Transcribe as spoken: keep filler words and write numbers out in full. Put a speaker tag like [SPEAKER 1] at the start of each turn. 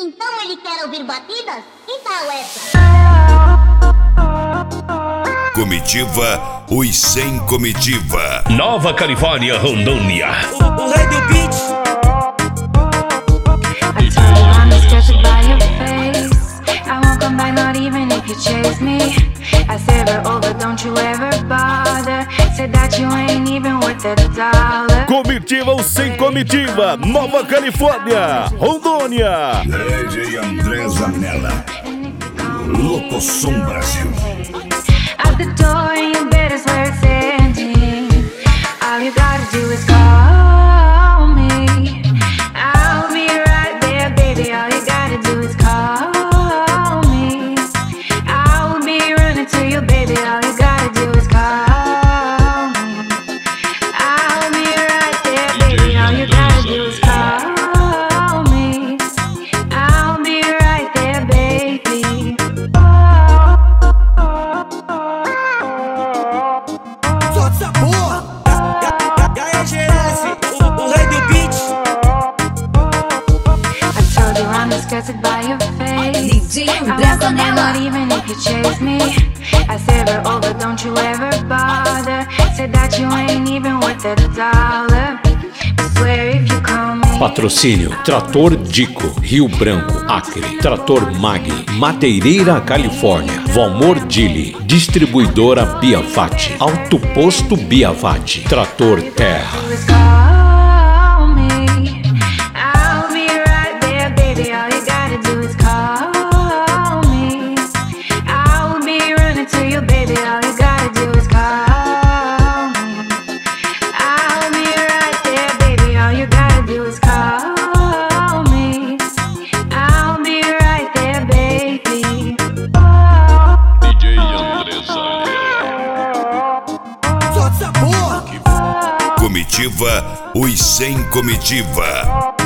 [SPEAKER 1] Então ele quer ouvir batidas? Que tal essa?
[SPEAKER 2] Comitiva, os sem comitiva.
[SPEAKER 3] Nova Califórnia, Rondônia.
[SPEAKER 4] O, o rei do beat.
[SPEAKER 5] I told you I'm disgusted by your face. I won't come back, not even if you chase me. I said we're over, don't you ever bother. Said that you ain't even worth a dollar.
[SPEAKER 6] Comitiva ou sem comitiva, Nova Califórnia, Rondônia.
[SPEAKER 2] D J André Zanella, Locosom Brasil.
[SPEAKER 5] Out the door and your bed is where it's ending. All you gotta do is call me. I'll be right there, baby. All you gotta do is call me. I'll be running to you, baby. All you gotta do is call me. I'll be right there, baby. All you gotta do is call me. I'll be right there, baby.
[SPEAKER 4] Solta essa porra. E aí, G S, o, o rei do beat.
[SPEAKER 5] I told you I'm disgusted by your face.
[SPEAKER 7] D J
[SPEAKER 5] I
[SPEAKER 7] André
[SPEAKER 5] won't come back, not
[SPEAKER 7] Zanella.
[SPEAKER 5] even if you chase me. I said we're over, don't you ever bother. Said that you ain't even worth a dollar. I swear if you call me.
[SPEAKER 8] Patrocínio Trator Dico, Rio Branco, Acre. Trator Mag, Madeireira, Califórnia. Valmor Dili, Distribuidora Biavati. Alto Posto Biavati. Trator Terra.
[SPEAKER 5] Just call me. I'll be right there, baby. All you gotta do is call me. I'll be running to you, baby. All you gotta do is call me. I'll be right there, baby. All you gotta do is call me. I'll be right there, baby.
[SPEAKER 3] D J André Zanella.
[SPEAKER 4] Solta essa porra.
[SPEAKER 2] Comitiva, os sem comitiva.